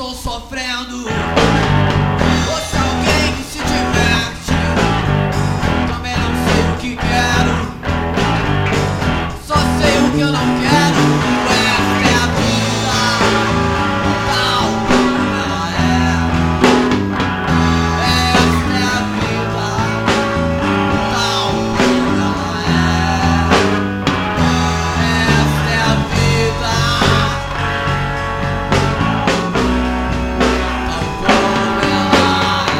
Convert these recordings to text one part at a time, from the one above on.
estou sofrendo. Ou se alguém se diverte, também não sei o que quero. Só sei o que eu não quero. Esta é a vida, tal como ela é. Esta é a vida, tal como ela é. Esta é a vida, tal como ela é.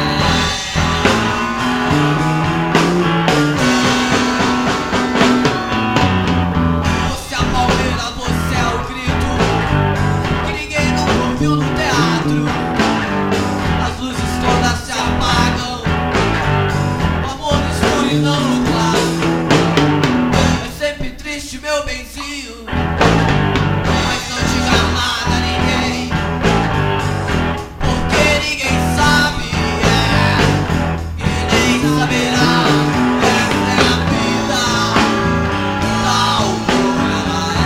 Você é a palmeira, você é o grito que ninguém nunca ouviu no teatro. As luzes todas se apagam, o amor no escuro e não no claro. É sempre triste, meu benzinho, mas não diga nada a ninguém, porque ninguém sabe, e nem saberá. Esta é a vida, tal como ela é.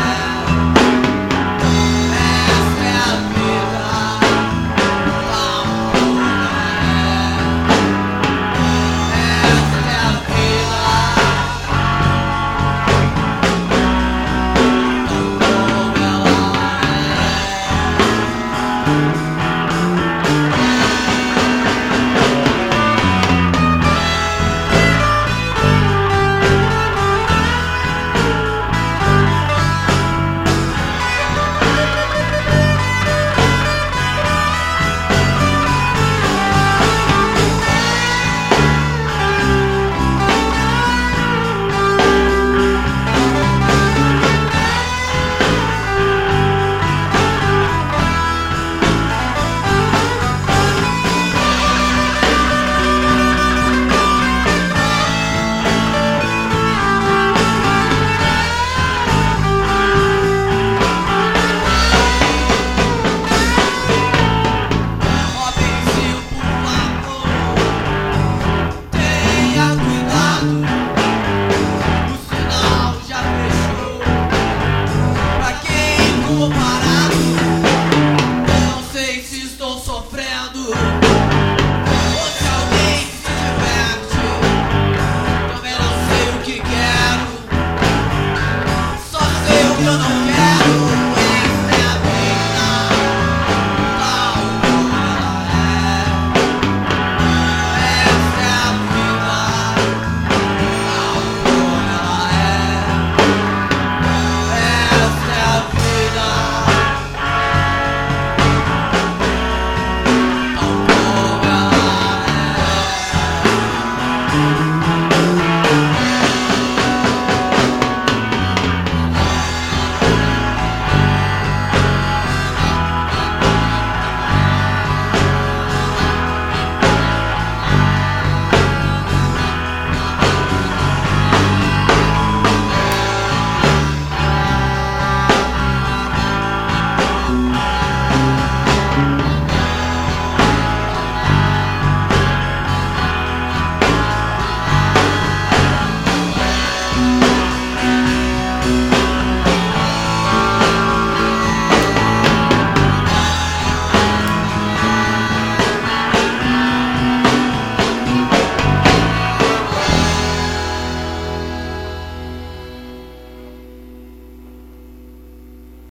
Esta é a vida, tal como ela é. Esta é a vida, tal como ela Ó benzinho, por favor, tenha cuidado, o sinal já fechou. Pra quem ficou parado, não sei se estou sofrendo.